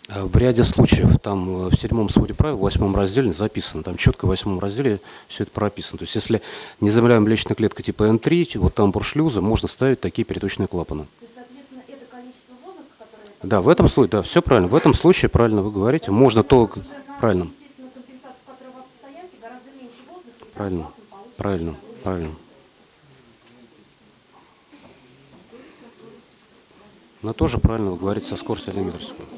В ряде случаев, там в 7 своде правил, в 8 разделе записано, там четко в 8 разделе все это прописано. То есть если незамеряемая млечная клетка типа N3, вот там буршлюза, можно ставить такие переточные клапаны. То есть, соответственно, это количество воздуха, которое... Да, в этом случае, да, все правильно. В этом случае, правильно вы говорите, можно то... Правильно. Естественно, компенсацию, которая в автостоянке, гораздо меньше воздуха, и Правильно, клапан получится правильно, гораздо правильно. Но тоже правильно вы говорите со скоростью 1 метр в секунду.